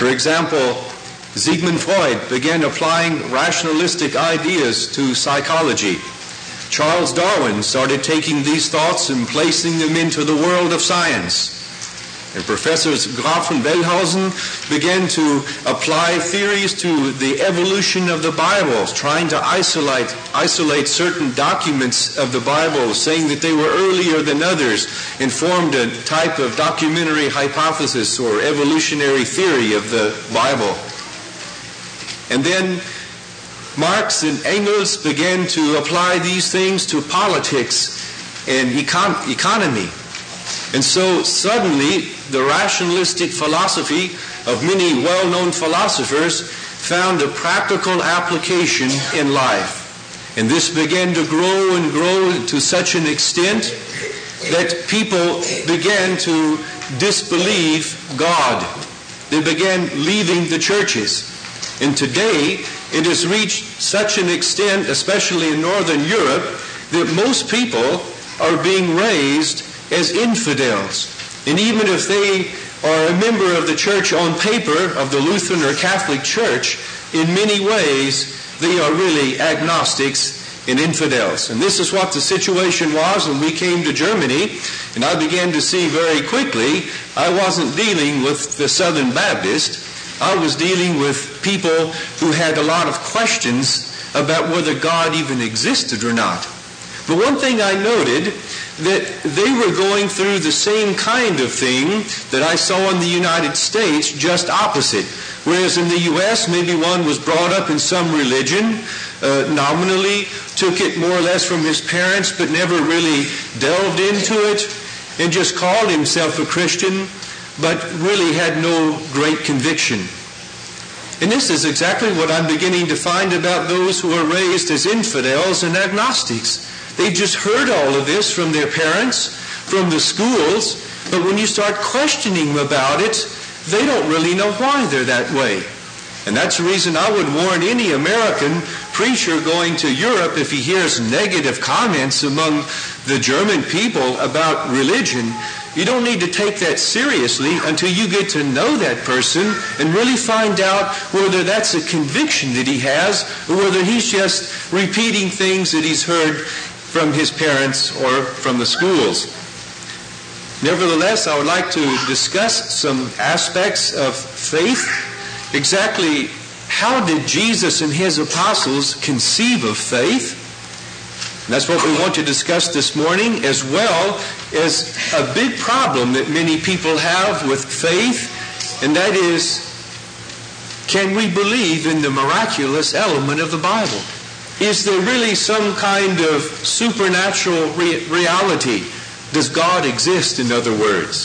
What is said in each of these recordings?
For example, Sigmund Freud began applying rationalistic ideas to psychology. Charles Darwin started taking these thoughts and placing them into the world of science. And Professors Graf and Wellhausen began to apply theories to the evolution of the Bible, trying to isolate certain documents of the Bible, saying that they were earlier than others, and formed a type of documentary hypothesis or evolutionary theory of the Bible. And then Marx and Engels began to apply these things to politics and economy. And so suddenly the rationalistic philosophy of many well-known philosophers found a practical application in life. And this began to grow and grow to such an extent that people began to disbelieve God. They began leaving the churches. And today it has reached such an extent, especially in Northern Europe, that most people are being raised as infidels. And even if they are a member of the church on paper, of the Lutheran or Catholic Church, in many ways they are really agnostics and infidels. And this is what the situation was when we came to Germany. And I began to see very quickly I wasn't dealing with the Southern Baptist. I was dealing with people who had a lot of questions about whether God even existed or not. But one thing I noted, that they were going through the same kind of thing that I saw in the United States, just opposite. Whereas in the U.S., maybe one was brought up in some religion, nominally took it more or less from his parents, but never really delved into it, and just called himself a Christian, but really had no great conviction. And this is exactly what I'm beginning to find about those who are raised as infidels and agnostics. They just heard all of this from their parents, from the schools, but when you start questioning them about it, they don't really know why they're that way. And that's the reason I would warn any American preacher going to Europe, if he hears negative comments among the German people about religion, you don't need to take that seriously until you get to know that person and really find out whether that's a conviction that he has or whether he's just repeating things that he's heard from his parents or from the schools. Nevertheless, I would like to discuss some aspects of faith. Exactly how did Jesus and his apostles conceive of faith? And that's what we want to discuss this morning, as well as a big problem that many people have with faith, and that is, can we believe in the miraculous element of the Bible? Is there really some kind of supernatural reality? Does God exist, in other words?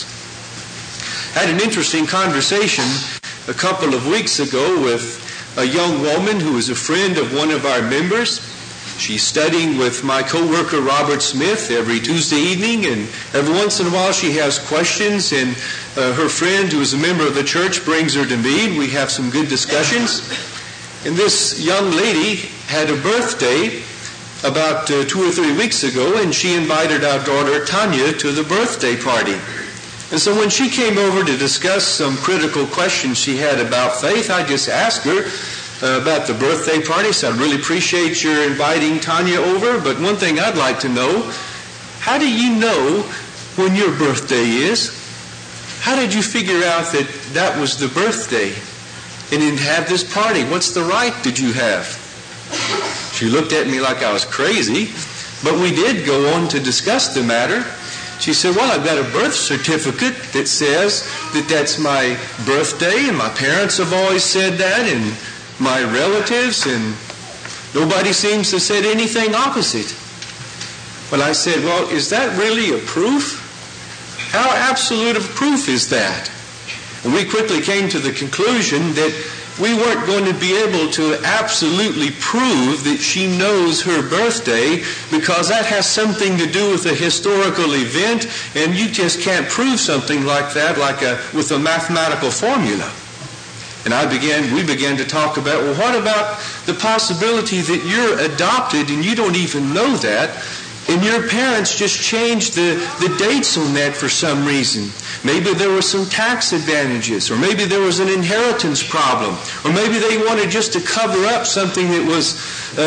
I had an interesting conversation a couple of weeks ago with a young woman who is a friend of one of our members. She's studying with my co-worker Robert Smith every Tuesday evening, and every once in a while she has questions, and her friend, who is a member of the church, brings her to me, and we have some good discussions. And this young lady had a birthday about 2 or 3 weeks ago, and she invited our daughter Tanya to the birthday party. And so when she came over to discuss some critical questions she had about faith, I just asked her about the birthday party. So I really appreciate your inviting Tanya over, but one thing I'd like to know, how do you know when your birthday is? How did you figure out that that was the birthday and then have this party? What's the right did you have? She looked at me like I was crazy, but we did go on to discuss the matter. She said, well, I've got a birth certificate that says that that's my birthday, and my parents have always said that, and my relatives, and nobody seems to have said anything opposite. Well, I said, well, is that really a proof? How absolute of proof is that? And we quickly came to the conclusion that we weren't going to be able to absolutely prove that she knows her birthday, because that has something to do with a historical event, and you just can't prove something like that with a mathematical formula. And we began to talk about, well, what about the possibility that you're adopted and you don't even know that, And your parents just changed the dates on that for some reason. Maybe there were some tax advantages, or maybe there was an inheritance problem, or maybe they wanted just to cover up something that was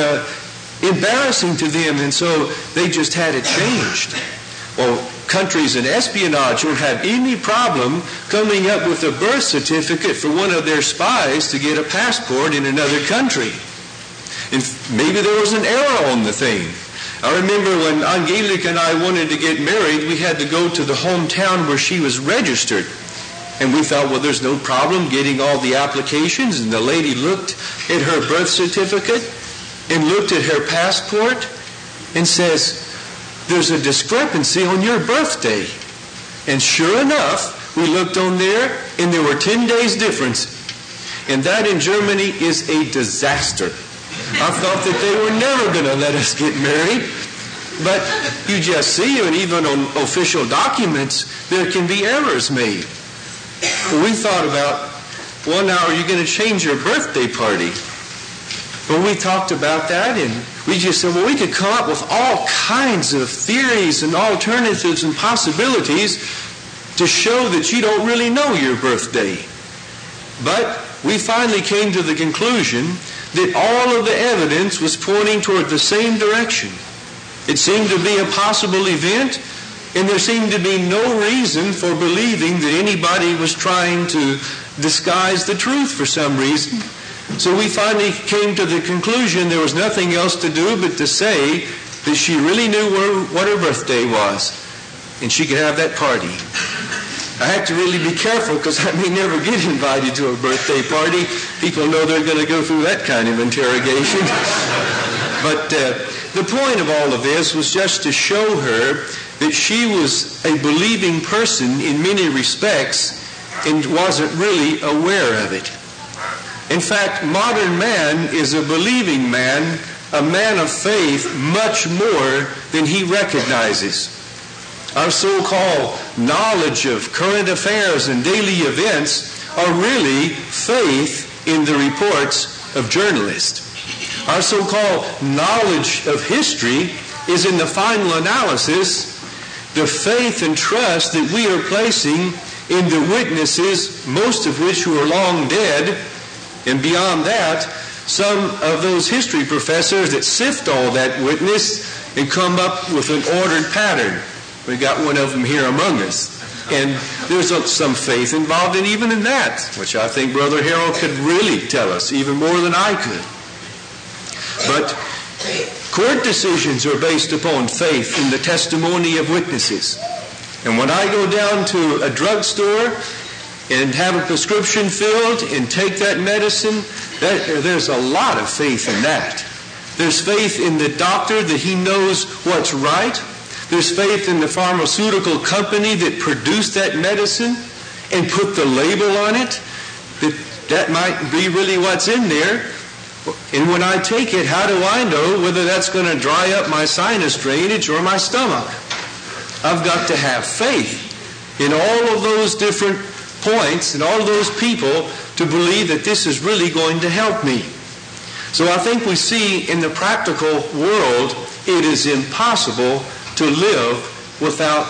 embarrassing to them, and so they just had it changed. Well, countries in espionage don't have any problem coming up with a birth certificate for one of their spies to get a passport in another country. And maybe there was an error on the thing. I remember when Angelica and I wanted to get married, we had to go to the hometown where she was registered. And we thought, well, there's no problem getting all the applications. And the lady looked at her birth certificate and looked at her passport and says, there's a discrepancy on your birthday. And sure enough, we looked on there and there were 10 days difference. And that in Germany is a disaster. I thought that they were never going to let us get married. But you just see, and even on official documents, there can be errors made. We thought about, well, now are you going to change your birthday party? Well, we talked about that, and we just said, well, we could come up with all kinds of theories and alternatives and possibilities to show that you don't really know your birthday. But we finally came to the conclusion that all of the evidence was pointing toward the same direction. It seemed to be a possible event, and there seemed to be no reason for believing that anybody was trying to disguise the truth for some reason. So we finally came to the conclusion there was nothing else to do but to say that she really knew what her birthday was, and she could have that party. I have to really be careful because I may never get invited to a birthday party. People know they're going to go through that kind of interrogation. But the point of all of this was just to show her that she was a believing person in many respects and wasn't really aware of it. In fact, modern man is a believing man, a man of faith, much more than he recognizes. Our so-called knowledge of current affairs and daily events are really faith in the reports of journalists. Our so-called knowledge of history is in the final analysis the faith and trust that we are placing in the witnesses, most of which who are long dead, and beyond that, some of those history professors that sift all that witness and come up with an ordered pattern. We got one of them here among us. And there's some faith involved even in that, which I think Brother Harold could really tell us even more than I could. But court decisions are based upon faith in the testimony of witnesses. And when I go down to a drugstore and have a prescription filled and take that medicine, there's a lot of faith in that. There's faith in the doctor that he knows what's right. There's faith in the pharmaceutical company that produced that medicine and put the label on it, that might be really what's in there. And when I take it, how do I know whether that's going to dry up my sinus drainage or my stomach? I've got to have faith in all of those different points and all of those people to believe that this is really going to help me. So I think we see in the practical world it is impossible to live without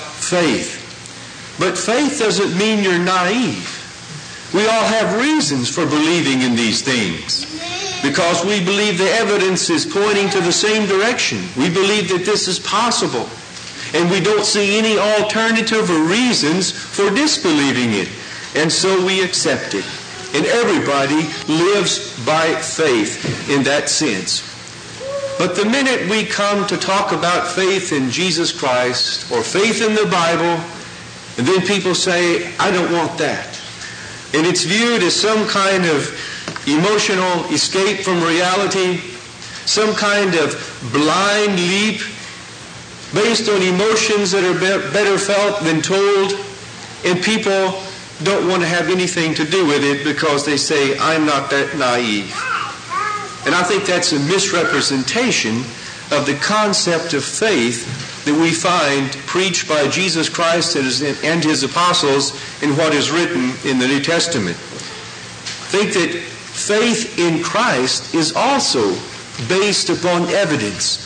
faith. But faith doesn't mean you're naive. We all have reasons for believing in these things because we believe the evidence is pointing to the same direction. We believe that this is possible. And we don't see any alternative or reasons for disbelieving it. And so we accept it. And everybody lives by faith in that sense. But the minute we come to talk about faith in Jesus Christ or faith in the Bible, and then people say, I don't want that. And it's viewed as some kind of emotional escape from reality, some kind of blind leap based on emotions that are better felt than told, and people don't want to have anything to do with it because they say, I'm not that naive. And I think that's a misrepresentation of the concept of faith that we find preached by Jesus Christ and his apostles in what is written in the New Testament. Think that faith in Christ is also based upon evidence.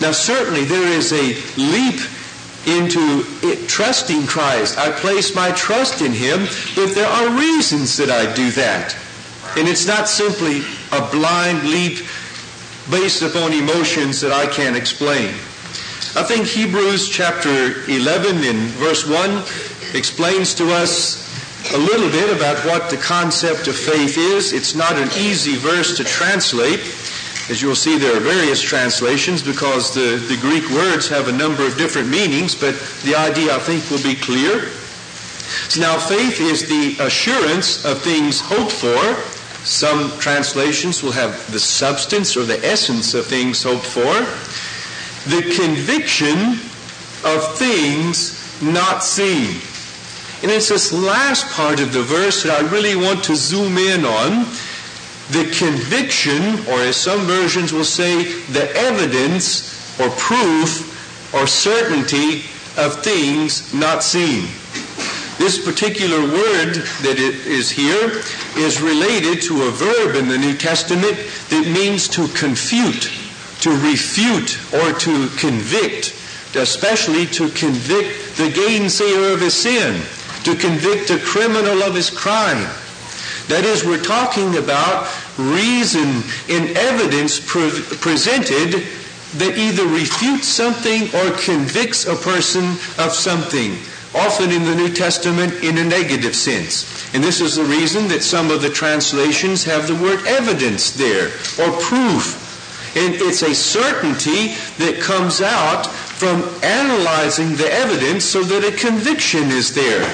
Now certainly there is a leap into trusting Christ. I place my trust in Him, but there are reasons that I do that. And it's not simply a blind leap based upon emotions that I can't explain. I think Hebrews chapter 11 in verse 1 explains to us a little bit about what the concept of faith is. It's not an easy verse to translate. As you'll see, there are various translations because the Greek words have a number of different meanings, but the idea, I think, will be clear. So now, faith is the assurance of things hoped for. Some translations will have the substance or the essence of things hoped for. The conviction of things not seen. And it's this last part of the verse that I really want to zoom in on. The conviction, or as some versions will say, the evidence or proof or certainty of things not seen. This particular word that is here is related to a verb in the New Testament that means to confute, to refute, or to convict, especially to convict the gainsayer of his sin, to convict a criminal of his crime. That is, we're talking about reason and evidence presented that either refutes something or convicts a person of something, often in the New Testament in a negative sense. And this is the reason that some of the translations have the word evidence there, or proof. And it's a certainty that comes out from analyzing the evidence so that a conviction is there.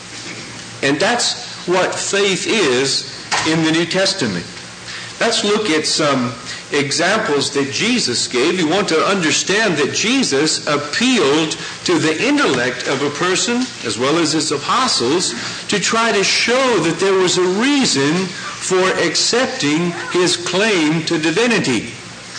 And that's what faith is in the New Testament. Let's look at some examples that Jesus gave. You want to understand that Jesus appealed to the intellect of a person, as well as his apostles, to try to show that there was a reason for accepting his claim to divinity.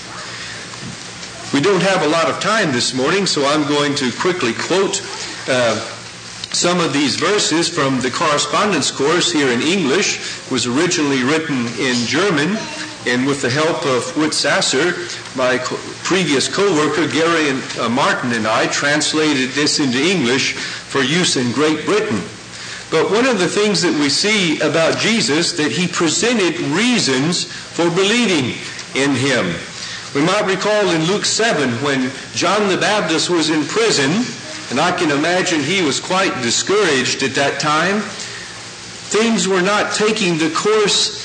We don't have a lot of time this morning, so I'm going to quickly quote some of these verses from the correspondence course here in English. It was originally written in German, and with the help of Whit Sasser, my previous co-worker, Gary Martin and I translated this into English for use in Great Britain. But one of the things that we see about Jesus, that he presented reasons for believing in him. We might recall in Luke 7 when John the Baptist was in prison, and I can imagine he was quite discouraged at that time. Things were not taking the course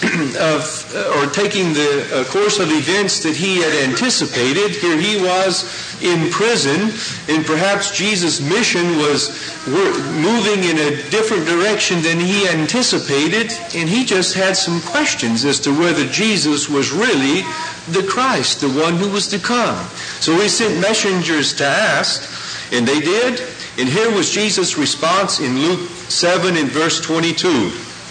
of events that he had anticipated. Here he was in prison, and perhaps Jesus' mission was moving in a different direction than he anticipated, and he just had some questions as to whether Jesus was really the Christ, the one who was to come. So he sent messengers to ask, and they did. And here was Jesus' response in Luke 7 and verse 22.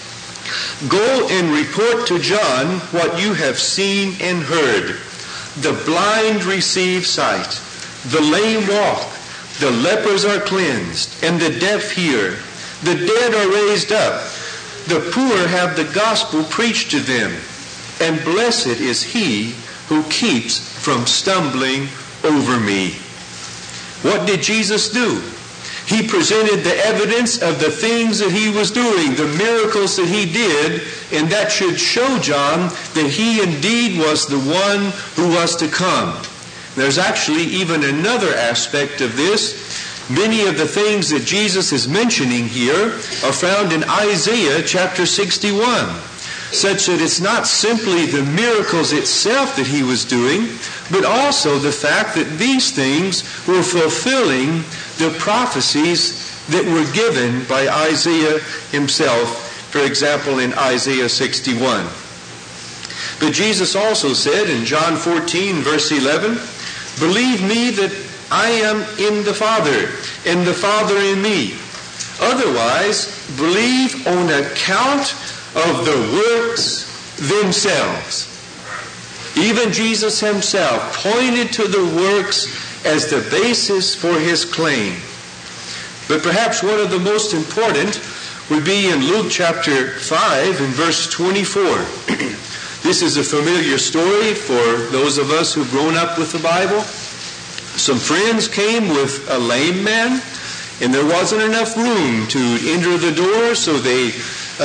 Go and report to John what you have seen and heard. The blind receive sight, the lame walk, the lepers are cleansed, and the deaf hear. The dead are raised up. The poor have the gospel preached to them. And blessed is he who keeps from stumbling over me. What did Jesus do? He presented the evidence of the things that he was doing, the miracles that he did, and that should show John that he indeed was the one who was to come. There's actually even another aspect of this. Many of the things that Jesus is mentioning here are found in Isaiah chapter 61, such that it's not simply the miracles itself that he was doing, but also the fact that these things were fulfilling the prophecies that were given by Isaiah himself, for example, in Isaiah 61. But Jesus also said in John 14, verse 11, believe me that I am in the Father, and the Father in me. Otherwise, believe on account of the works themselves. Even Jesus himself pointed to the works as the basis for his claim. But perhaps one of the most important would be in Luke chapter 5 and verse 24. This is a familiar story for those of us who've grown up with the Bible. Some friends came with a lame man, and there wasn't enough room to enter the door, so they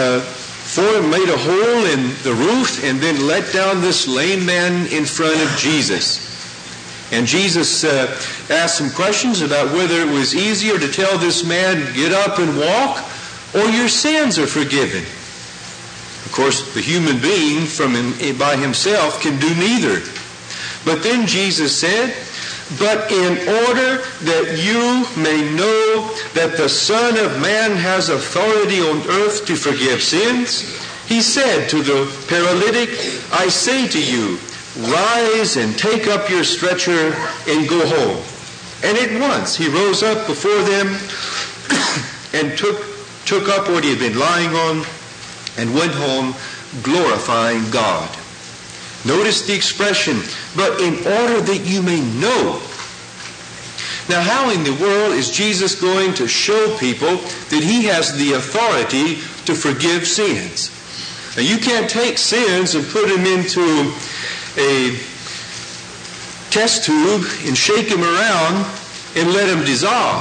made a hole in the roof and then let down this lame man in front of Jesus. And Jesus asked some questions about whether it was easier to tell this man, get up and walk, or your sins are forgiven. Of course, the human being by himself can do neither. But then Jesus said, but in order that you may know that the Son of Man has authority on earth to forgive sins, he said to the paralytic, I say to you, rise and take up your stretcher and go home. And at once he rose up before them and took up what he had been lying on and went home glorifying God. Notice the expression, but in order that you may know. Now, how in the world is Jesus going to show people that he has the authority to forgive sins? Now, you can't take sins and put them into a test tube and shake them around and let them dissolve.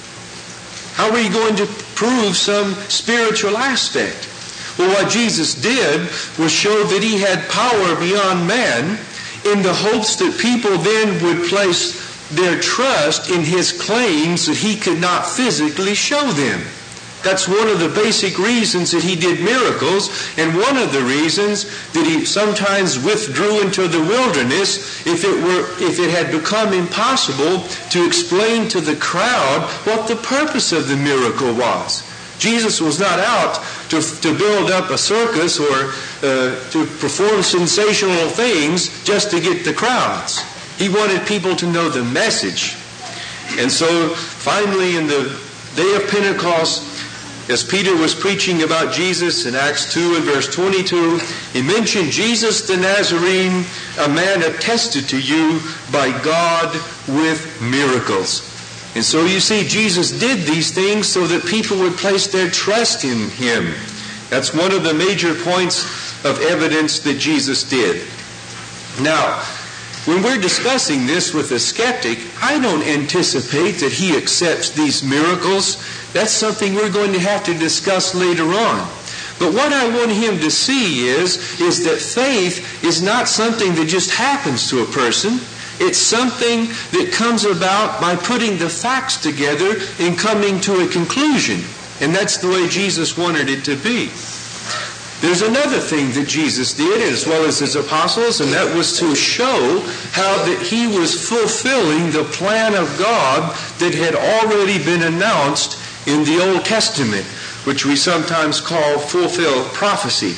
How are you going to prove some spiritual aspect? Well, what Jesus did was show that he had power beyond man in the hopes that people then would place their trust in his claims that he could not physically show them. That's one of the basic reasons that he did miracles, and one of the reasons that he sometimes withdrew into the wilderness if it had become impossible to explain to the crowd what the purpose of the miracle was. Jesus was not out to build up a circus or to perform sensational things just to get the crowds. He wanted people to know the message. And so finally in the day of Pentecost, as Peter was preaching about Jesus in Acts 2 and verse 22, he mentioned Jesus the Nazarene, a man attested to you by God with miracles. And so you see, Jesus did these things so that people would place their trust in him. That's one of the major points of evidence that Jesus did. Now, when we're discussing this with a skeptic, I don't anticipate that he accepts these miracles. That's something we're going to have to discuss later on. But what I want him to see is that faith is not something that just happens to a person. It's something that comes about by putting the facts together and coming to a conclusion. And that's the way Jesus wanted it to be. There's another thing that Jesus did, as well as his apostles, and that was to show how that he was fulfilling the plan of God that had already been announced in the Old Testament, which we sometimes call fulfilled prophecy.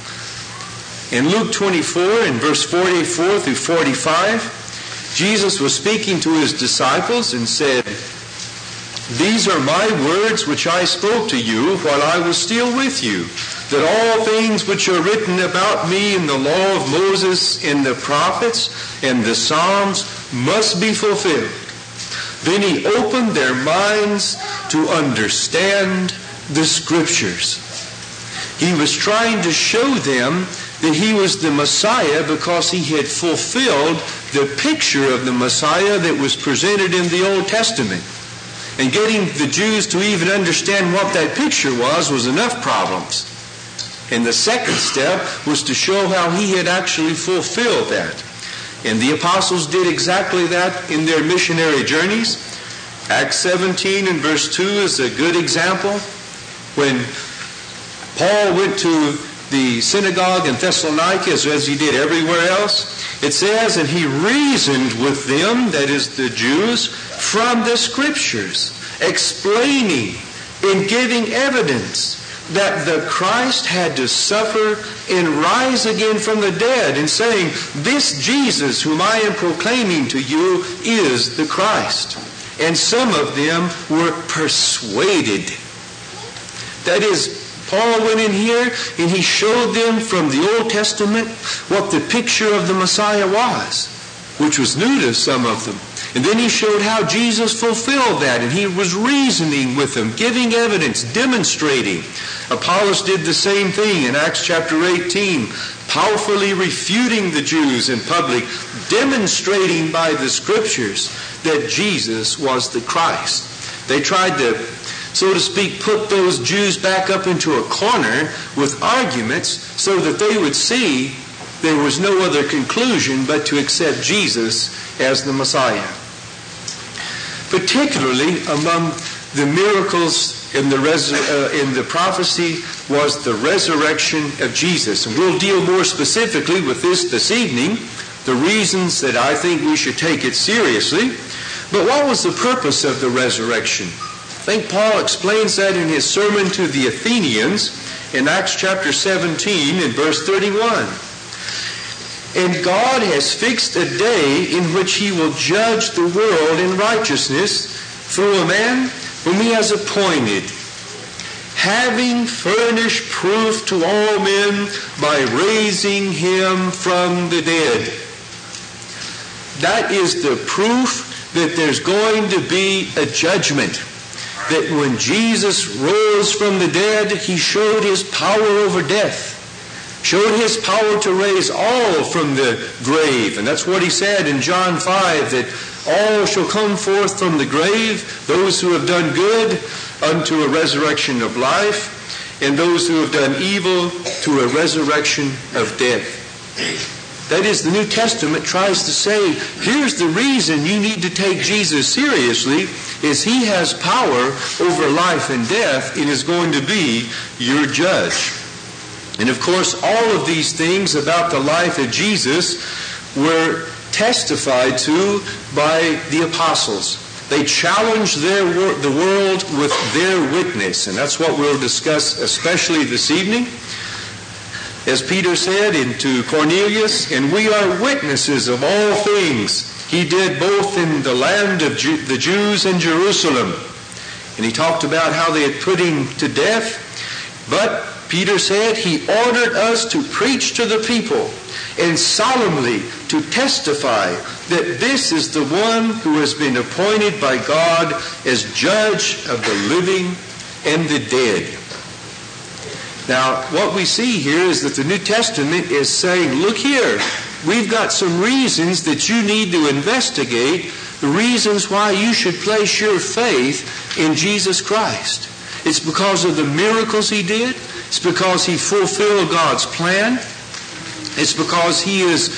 In Luke 24, in verse 44 through 45, Jesus was speaking to his disciples and said, "These are my words which I spoke to you while I was still with you, that all things which are written about me in the law of Moses, in the prophets, and the Psalms must be fulfilled." Then he opened their minds to understand the Scriptures. He was trying to show them that he was the Messiah because he had fulfilled the picture of the Messiah that was presented in the Old Testament. And getting the Jews to even understand what that picture was enough problems. And the second step was to show how he had actually fulfilled that. And the apostles did exactly that in their missionary journeys. Acts 17 and verse 2 is a good example. When Paul went to the synagogue in Thessalonica, as he did everywhere else, it says, and he reasoned with them, that is the Jews, from the Scriptures, explaining and giving evidence that the Christ had to suffer and rise again from the dead, and saying, this Jesus whom I am proclaiming to you is the Christ. And some of them were persuaded. That is, Paul went in here and he showed them from the Old Testament what the picture of the Messiah was, which was new to some of them. And then he showed how Jesus fulfilled that, and he was reasoning with them, giving evidence, demonstrating. Apollos did the same thing in Acts chapter 18, powerfully refuting the Jews in public, demonstrating by the Scriptures that Jesus was the Christ. They tried to, so to speak, put those Jews back up into a corner with arguments so that they would see there was no other conclusion but to accept Jesus as the Messiah. Particularly among the miracles in the prophecy was the resurrection of Jesus. And we'll deal more specifically with this evening, the reasons that I think we should take it seriously. But what was the purpose of the resurrection? I think Paul explains that in his sermon to the Athenians in Acts chapter 17 and verse 31. And God has fixed a day in which he will judge the world in righteousness through a man whom he has appointed, having furnished proof to all men by raising him from the dead. That is the proof that there's going to be a judgment. That when Jesus rose from the dead, he showed his power over death. Showed his power to raise all from the grave. And that's what he said in John 5, that all shall come forth from the grave, those who have done good unto a resurrection of life, and those who have done evil to a resurrection of death. That is, the New Testament tries to say, here's the reason you need to take Jesus seriously, is he has power over life and death and is going to be your judge. And of course, all of these things about the life of Jesus were testified to by the apostles. They challenged the world with their witness, and that's what we'll discuss especially this evening. As Peter said to Cornelius, and we are witnesses of all things he did both in the land of the Jews and Jerusalem. And he talked about how they had put him to death. But Peter said he ordered us to preach to the people and solemnly to testify that this is the one who has been appointed by God as judge of the living and the dead. Now, what we see here is that the New Testament is saying, look here, we've got some reasons that you need to investigate, the reasons why you should place your faith in Jesus Christ. It's because of the miracles he did. It's because he fulfilled God's plan. It's because he is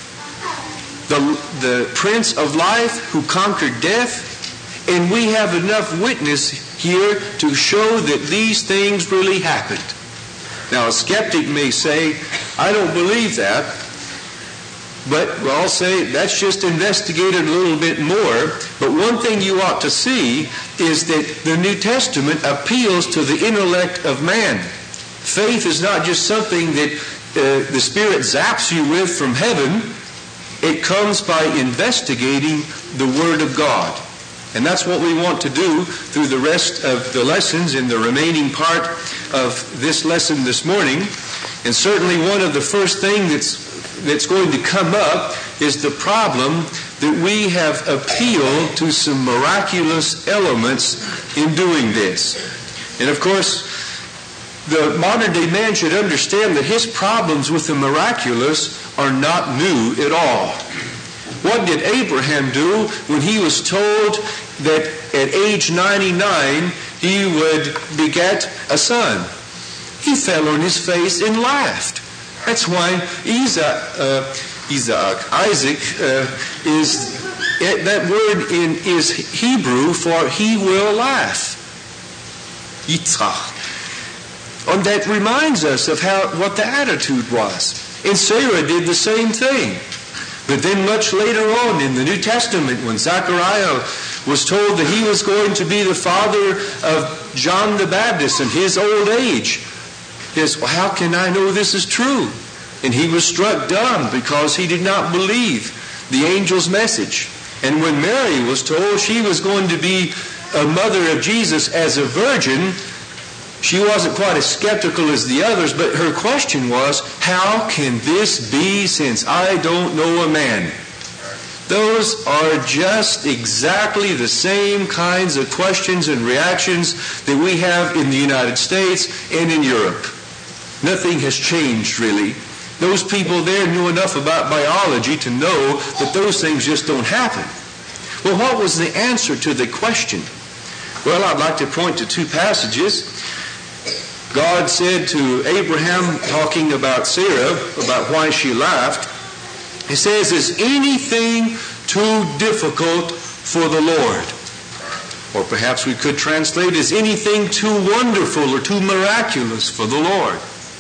the Prince of Life who conquered death. And we have enough witness here to show that these things really happened. Now, a skeptic may say, I don't believe that. But I'll say, that's just investigated a little bit more. But one thing you ought to see is that the New Testament appeals to the intellect of man. Faith is not just something that the Spirit zaps you with from heaven. It comes by investigating the Word of God. And that's what we want to do through the rest of the lessons in the remaining part of this lesson this morning. And certainly one of the first things that's going to come up is the problem that we have appealed to some miraculous elements in doing this. And of course, the modern day man should understand that his problems with the miraculous are not new at all. What did Abraham do when he was told that at age 99 he would beget a son? He fell on his face and laughed. That's why Isaac is that word is Hebrew for he will laugh. Yitzchak. And that reminds us of what the attitude was. And Sarah did the same thing. But then much later on in the New Testament, when Zechariah was told that he was going to be the father of John the Baptist in his old age, he says, well, how can I know this is true? And he was struck dumb because he did not believe the angel's message. And when Mary was told she was going to be a mother of Jesus as a virgin, she wasn't quite as skeptical as the others, but her question was, how can this be since I don't know a man? Those are just exactly the same kinds of questions and reactions that we have in the United States and in Europe. Nothing has changed, really. Those people there knew enough about biology to know that those things just don't happen. Well, what was the answer to the question? Well, I'd like to point to two passages. God said to Abraham, talking about Sarah, about why she laughed, He says, "Is anything too difficult for the Lord?" Or perhaps we could translate, "Is anything too wonderful or too miraculous for the Lord?"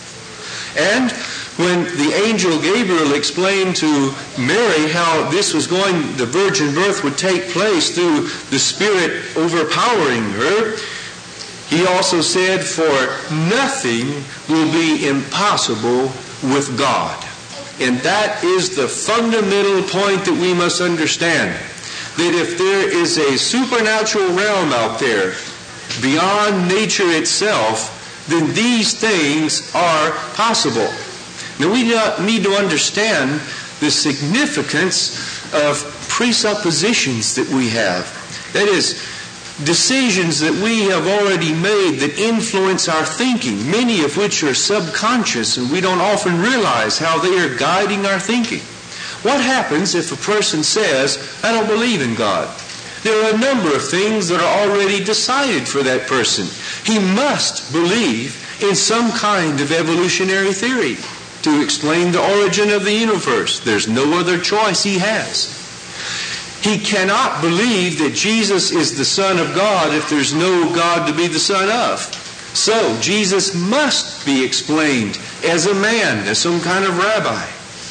And when the angel Gabriel explained to Mary how this was going, the virgin birth would take place through the Spirit overpowering her, he also said, "For nothing will be impossible with God." And that is the fundamental point that we must understand. That if there is a supernatural realm out there beyond nature itself, then these things are possible. Now we need to understand the significance of presuppositions that we have. That is, decisions that we have already made that influence our thinking, many of which are subconscious, and we don't often realize how they are guiding our thinking. What happens if a person says, "I don't believe in God"? There are a number of things that are already decided for that person. He must believe in some kind of evolutionary theory to explain the origin of the universe. There's no other choice he has. He cannot believe that Jesus is the Son of God if there's no God to be the Son of. So Jesus must be explained as a man, as some kind of rabbi.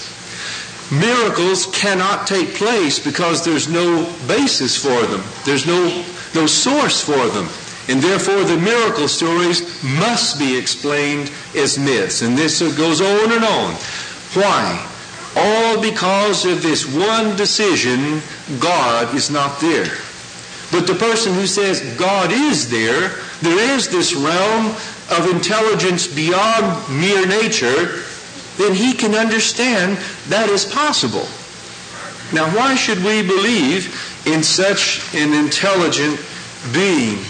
Miracles cannot take place because there's no basis for them. There's no source for them. And therefore the miracle stories must be explained as myths. And this goes on and on. Why? All because of this one decision, God is not there. But the person who says God is there is this realm of intelligence beyond mere nature, then he can understand that is possible. Now, why should we believe in such an intelligent being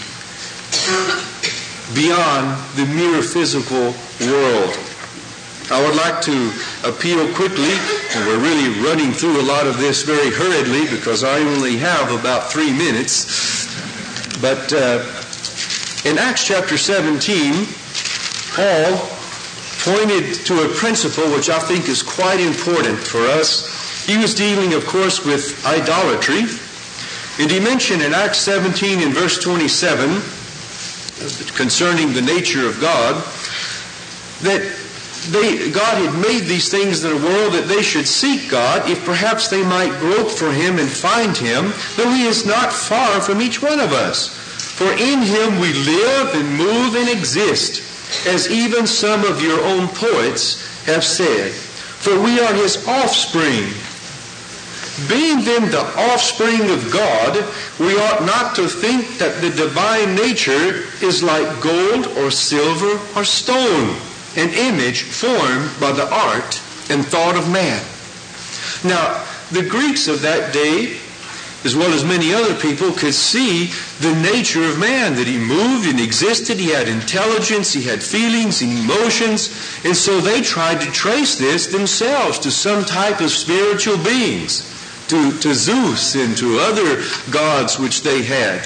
beyond the mere physical world? I would like to appeal quickly, and we're really running through a lot of this very hurriedly because I only have about 3 minutes. But in Acts chapter 17, Paul pointed to a principle which I think is quite important for us. He was dealing, of course, with idolatry. And he mentioned in Acts 17 in verse 27, concerning the nature of God, that God had made these things in the world that they should seek God, if perhaps they might grope for Him and find Him, though He is not far from each one of us. For in Him we live and move and exist, as even some of your own poets have said. For we are His offspring. Being then the offspring of God, we ought not to think that the divine nature is like gold or silver or stone, an image formed by the art and thought of man. Now, the Greeks of that day, as well as many other people, could see the nature of man, that he moved and existed, he had intelligence, he had feelings and emotions, and so they tried to trace this themselves to some type of spiritual beings, to Zeus and to other gods which they had.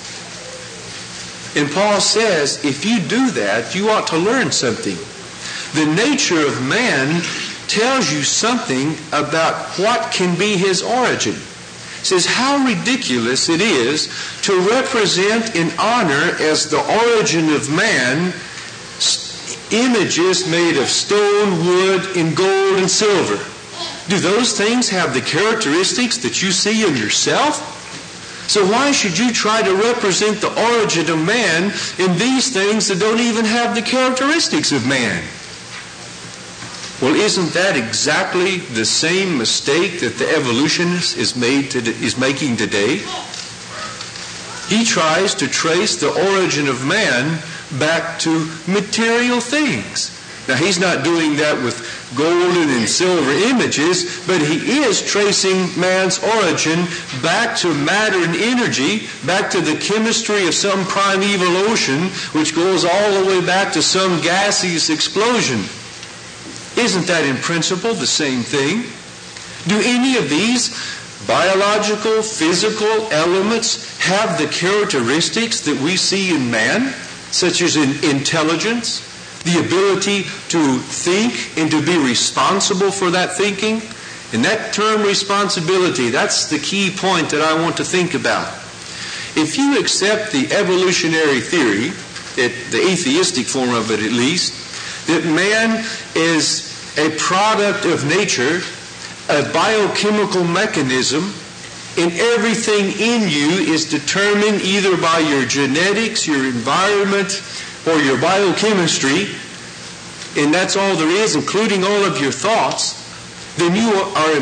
And Paul says, if you do that, you ought to learn something. The nature of man tells you something about what can be his origin. It says how ridiculous it is to represent and honor as the origin of man images made of stone, wood, and gold and silver. Do those things have the characteristics that you see in yourself? So why should you try to represent the origin of man in these things that don't even have the characteristics of man? Well, isn't that exactly the same mistake that the evolutionist is making today? He tries to trace the origin of man back to material things. Now, he's not doing that with golden and silver images, but he is tracing man's origin back to matter and energy, back to the chemistry of some primeval ocean, which goes all the way back to some gaseous explosion. Isn't that in principle the same thing? Do any of these biological, physical elements have the characteristics that we see in man, such as intelligence, the ability to think and to be responsible for that thinking. And that term responsibility, that's the key point that I want to think about. If you accept the evolutionary theory, the atheistic form of it at least, that man is a product of nature, a biochemical mechanism, and everything in you is determined either by your genetics, your environment, or your biochemistry, and that's all there is, including all of your thoughts, then you are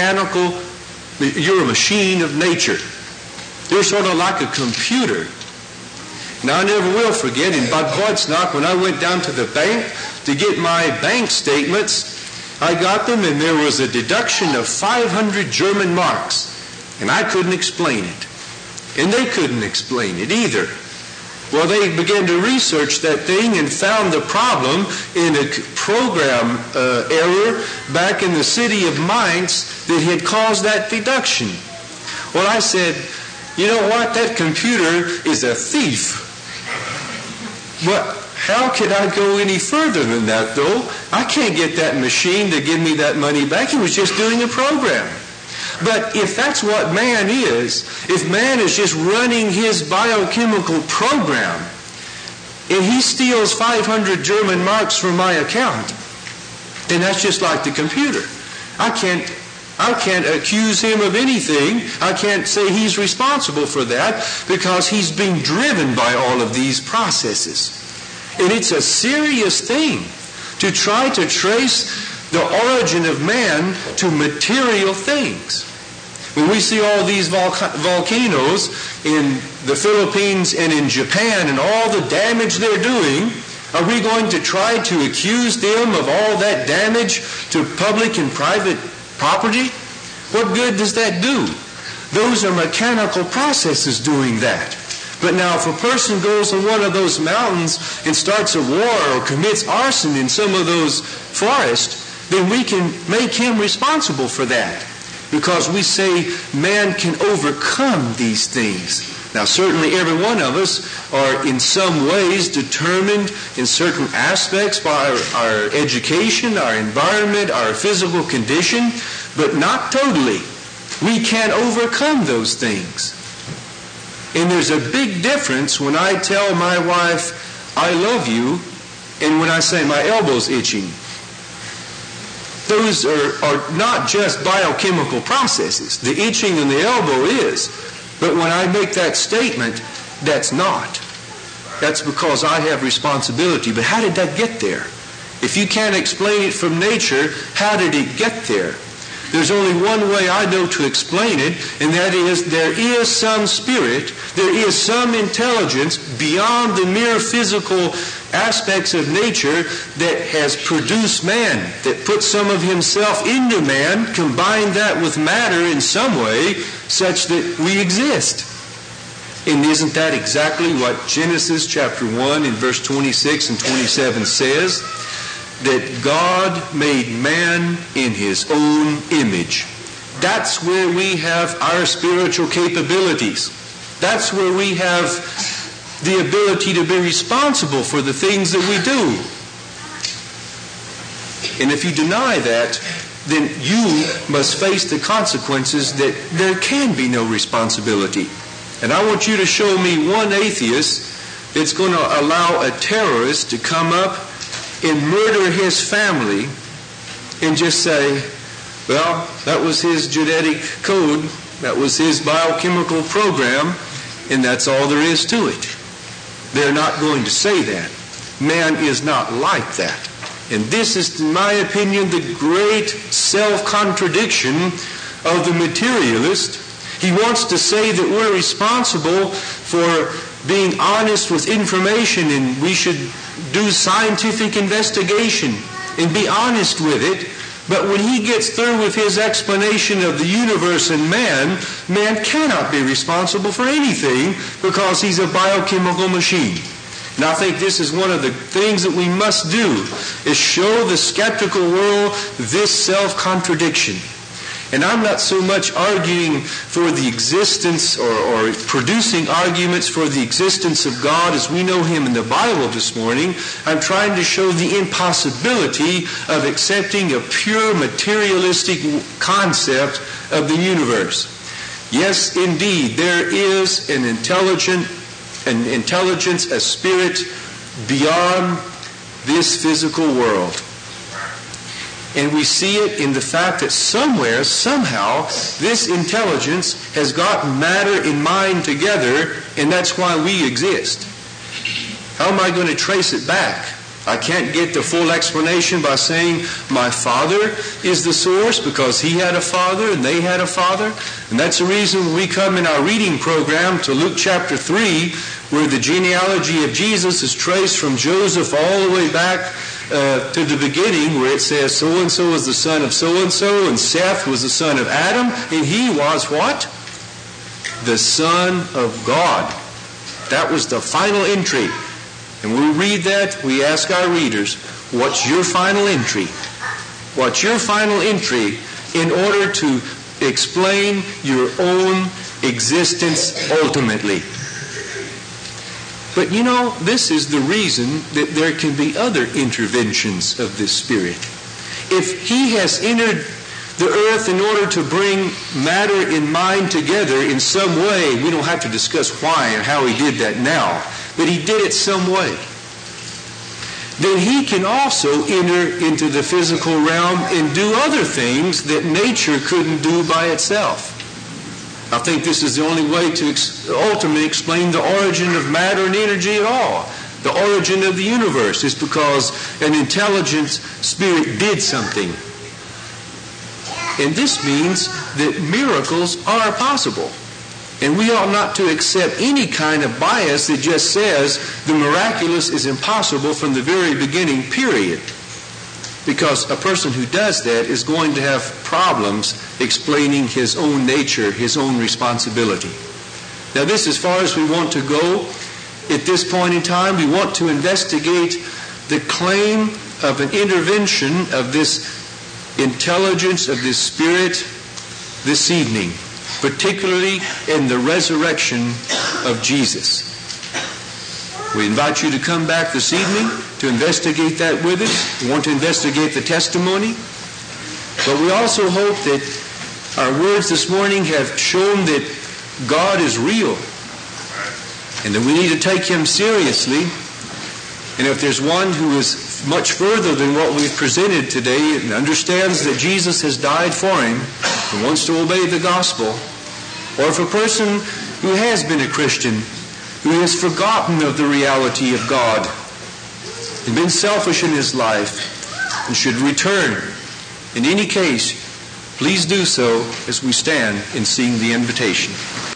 you're a machine of nature. You're sort of like a computer. Now, I never will forget in Bad Kreuznach, when I went down to the bank to get my bank statements, I got them and there was a deduction of 500 German marks. And I couldn't explain it. And they couldn't explain it either. Well, they began to research that thing and found the problem in a program error back in the city of Mainz that had caused that deduction. Well, I said, you know what? That computer is a thief. But how could I go any further than that, though? I can't get that machine to give me that money back. It was just doing a program. But if that's what man is, if man is just running his biochemical program, and he steals 500 German marks from my account, then that's just like the computer. I can't accuse him of anything. I can't say he's responsible for that because he's being driven by all of these processes. And it's a serious thing to try to trace the origin of man to material things. When we see all these volcanoes in the Philippines and in Japan and all the damage they're doing, are we going to try to accuse them of all that damage to public and private property? What good does that do? Those are mechanical processes doing that. But now if a person goes on one of those mountains and starts a war or commits arson in some of those forests, then we can make him responsible for that. Because we say man can overcome these things. Now certainly every one of us are in some ways determined in certain aspects by our education, our environment, our physical condition, but not totally. We can overcome those things. And there's a big difference when I tell my wife, I love you, and when I say my elbow's itching. Those are not just biochemical processes. The itching in the elbow is. But when I make that statement, that's not. That's because I have responsibility. But how did that get there? If you can't explain it from nature, how did it get there? There's only one way I know to explain it, and that is there is some spirit, there is some intelligence beyond the mere physical aspects of nature that has produced man, that put some of himself into man, combined that with matter in some way, such that we exist. And isn't that exactly what Genesis chapter 1 and verse 26 and 27 says? That God made man in his own image. That's where we have our spiritual capabilities. That's where we have the ability to be responsible for the things that we do. And if you deny that, then you must face the consequences that there can be no responsibility. And I want you to show me one atheist that's going to allow a terrorist to come up and murder his family and just say, well, that was his genetic code, that was his biochemical program, and that's all there is to it. They're not going to say that. Man is not like that. And this is, in my opinion, the great self-contradiction of the materialist. He wants to say that we're responsible for being honest with information and we should do scientific investigation and be honest with it. But when he gets through with his explanation of the universe and man cannot be responsible for anything because he's a biochemical machine. And I think this is one of the things that we must do, is show the skeptical world this self-contradiction. And I'm not so much arguing for the existence or producing arguments for the existence of God as we know Him in the Bible this morning. I'm trying to show the impossibility of accepting a pure materialistic concept of the universe. Yes, indeed, there is an intelligence, a spirit beyond this physical world. And we see it in the fact that somewhere, somehow, this intelligence has gotten matter and mind together, and that's why we exist. How am I going to trace it back? I can't get the full explanation by saying my father is the source because he had a father and they had a father. And that's the reason we come in our reading program to Luke chapter 3, where the genealogy of Jesus is traced from Joseph all the way back to the beginning, where it says so-and-so was the son of so-and-so, and Seth was the son of Adam, and he was what? The Son of God. That was the final entry. And when we read that, we ask our readers, what's your final entry? What's your final entry in order to explain your own existence ultimately? But you know, this is the reason that there can be other interventions of this Spirit. If He has entered the earth in order to bring matter and mind together in some way, we don't have to discuss why and how He did that now, but He did it some way. Then He can also enter into the physical realm and do other things that nature couldn't do by itself. I think this is the only way to ultimately explain the origin of matter and energy at all. The origin of the universe is because an intelligent spirit did something. And this means that miracles are possible. And we ought not to accept any kind of bias that just says the miraculous is impossible from the very beginning, period. Because a person who does that is going to have problems explaining his own nature, his own responsibility. Now this, as far as we want to go at this point in time, we want to investigate the claim of an intervention of this intelligence, of this spirit this evening, particularly in the resurrection of Jesus. We invite you to come back this evening to investigate that with us. We want to investigate the testimony. But we also hope that our words this morning have shown that God is real and that we need to take Him seriously. And if there's one who is much further than what we've presented today and understands that Jesus has died for him and wants to obey the gospel, or if a person who has been a Christian who has forgotten of the reality of God and been selfish in his life and should return, in any case, please do so as we stand and sing the invitation.